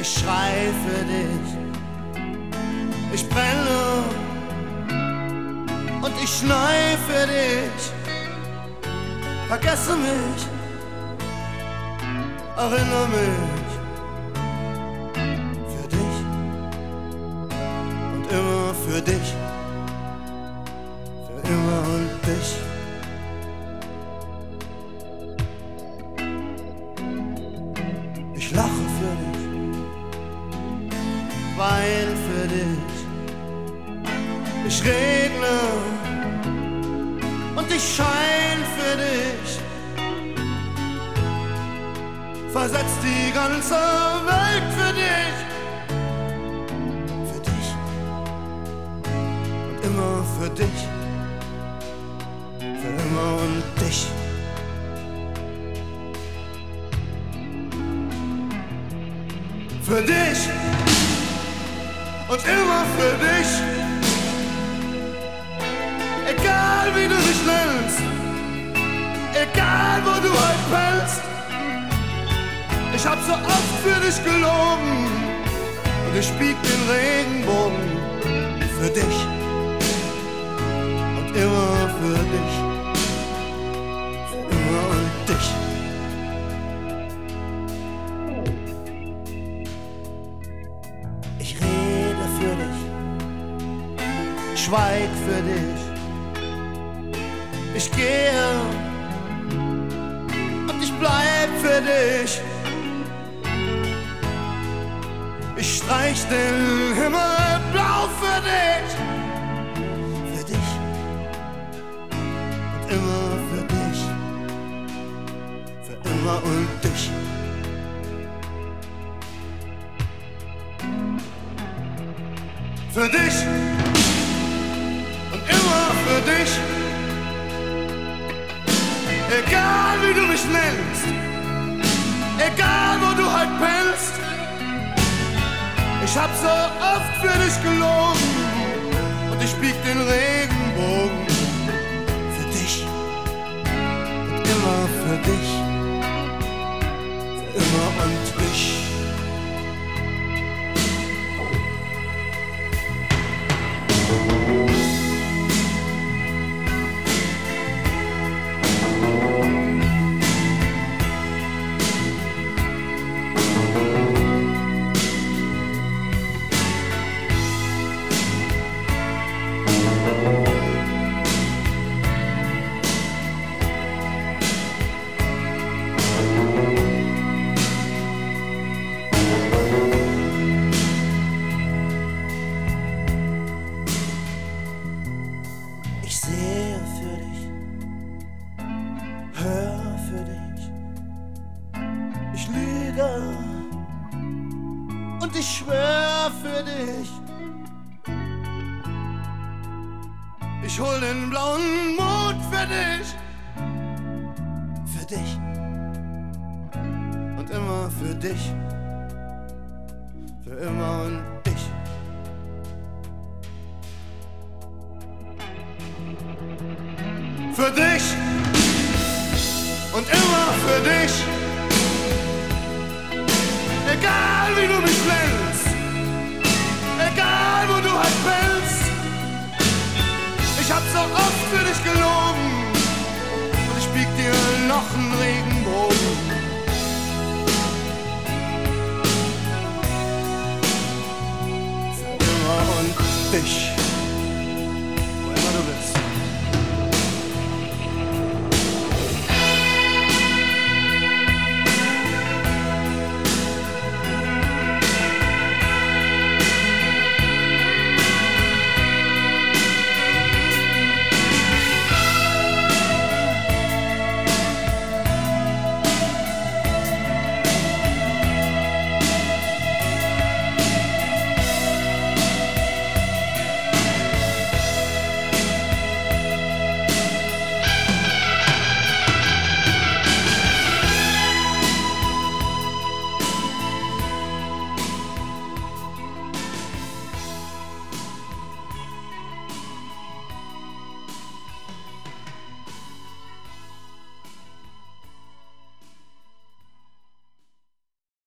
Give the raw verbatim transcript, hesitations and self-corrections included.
ich schrei für dich. Ich brenne und ich schnei für dich. Vergesse mich, erinnere mich. Für dich und immer für dich. Für immer und dich. Ich lache für dich, wein für dich. Ich regne und ich schein für dich. Versetz die ganze Welt für dich. Für dich und immer für dich. Für immer und dich. Für dich und immer für dich. Egal wie du dich nennst, egal wo du heute pennst. Ich hab so oft für dich gelogen und ich bieg den Regenbogen. Für dich und immer für dich. Für immer und dich. Ich rede für dich, schweig für dich. Ich gehe und ich bleib für dich. Ich streich den Himmel blau für dich. Für dich und immer für dich. Für immer und dich. Für dich und immer für dich. Egal wie du mich nennst, egal wo du heute pennst. Ich hab so oft für dich gelogen und ich bieg den Regenbogen. Für dich und immer für dich. Für immer und dich. Ich sehe für dich, hör für dich, ich lüge und ich schwör für dich. Ich hol den blauen Mond für dich, für dich und immer für dich, für immer und dich. Für dich und immer für dich. Egal wie du mich nennst, egal wo du halt bist. Ich hab so oft für dich gelogen und ich bieg dir noch einen Regenbogen. Für immer und dich.